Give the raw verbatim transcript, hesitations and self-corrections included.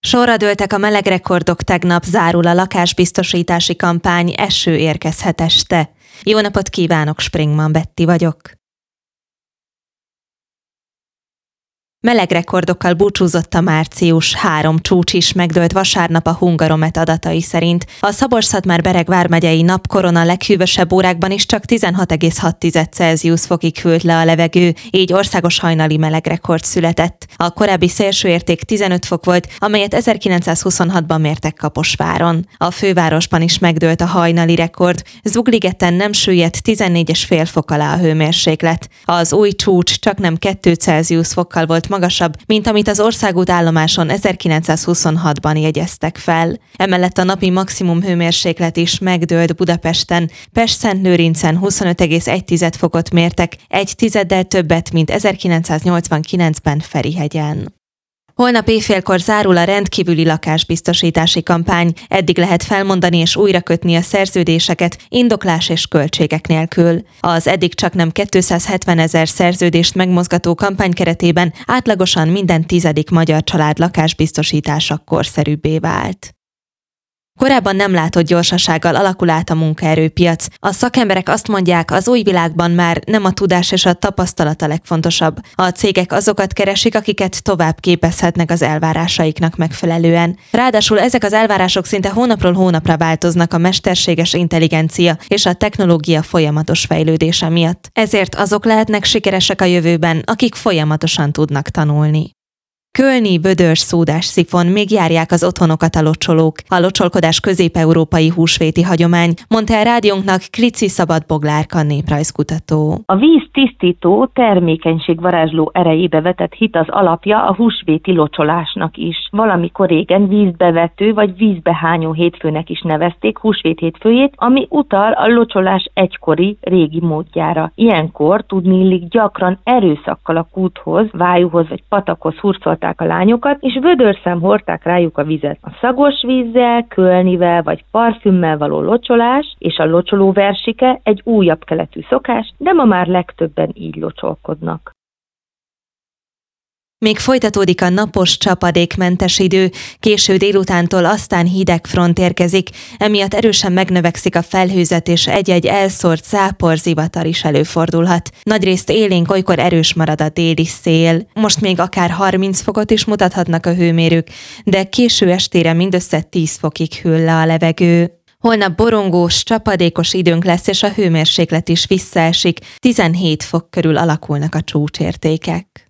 Sorra dőltek a melegrekordok, tegnap zárul a lakásbiztosítási kampány, eső érkezhet este. Jó napot kívánok, Springman Betti vagyok. Melegrekordokkal búcsúzott a március, három csúcs is megdőlt vasárnap a Hungaromet adatai szerint. A Szabolcs-Szatmár-Bereg vármegyei napkorona leghűvösebb órákban is csak tizenhat egész hat Celsius fokig hűlt le a levegő, így országos hajnali melegrekord született. A korábbi szélsőérték tizenöt fok volt, amelyet ezerkilencszázhuszonhatban mértek Kaposváron. A fővárosban is megdőlt a hajnali rekord, Zugligeten nem süllyedt tizennégy egész öt fok alá a hőmérséklet. Az új csúcs csaknem két Celsius fokkal volt magasabb, mint amit az országút állomáson ezerkilencszázhuszonhatban jegyeztek fel. Emellett a napi maximum hőmérséklet is megdőlt Budapesten. Pest-Szentlőrincen huszonöt egész egy fokot mértek, egy tizeddel többet, mint ezerkilencszáznyolcvankilencben Ferihegyen. Holnap éjfélkor zárul a rendkívüli lakásbiztosítási kampány. Eddig lehet felmondani és újra kötni a szerződéseket indoklás és költségek nélkül. Az eddig csaknem kétszázhetven ezer szerződést megmozgató kampány keretében átlagosan minden tizedik magyar család lakásbiztosítása korszerűbbé vált. Korábban nem látott gyorsasággal alakul át a munkaerőpiac. A szakemberek azt mondják, az új világban már nem a tudás és a tapasztalat a legfontosabb. A cégek azokat keresik, akiket tovább képezhetnek az elvárásaiknak megfelelően. Ráadásul ezek az elvárások szinte hónapról hónapra változnak a mesterséges intelligencia és a technológia folyamatos fejlődése miatt. Ezért azok lehetnek sikeresek a jövőben, akik folyamatosan tudnak tanulni. Kölni, Bödörs, Szódás, Szifon, még járják az otthonokat a locsolók. A locsolkodás közép-európai húsvéti hagyomány, mondta el rádiónknak Klici Szabadboglárka néprajzkutató. A víz tisztító, termékenységvarázsló erejébe vetett hit az alapja a húsvéti locsolásnak is. Valamikor régen vízbevető vagy vízbehányó hétfőnek is nevezték húsvét hétfőjét, ami utal a locsolás egykori régi módjára. Ilyenkor tudniillik gyakran erőszakkal a kúthoz, vájúhoz vagy patakhoz hurcolták a lányokat, és vödörszem hordták rájuk a vizet. A szagos vízzel, kölnivel vagy parfümmel való locsolás és a locsolóversike egy újabb keletű szokás, de ma már legtöbben így locsolkodnak. Még folytatódik a napos, csapadékmentes idő, késő délutántól aztán hideg front érkezik, emiatt erősen megnövekszik a felhőzet és egy-egy elszórt zápor, zivatar is előfordulhat. Nagyrészt élénk, olykor erős marad a déli szél. Most még akár harminc fokot is mutathatnak a hőmérők, de késő estére mindössze tíz fokig hűl le a levegő. Holnap borongós, csapadékos időnk lesz, és a hőmérséklet is visszaesik, tizenhét fok körül alakulnak a csúcsértékek.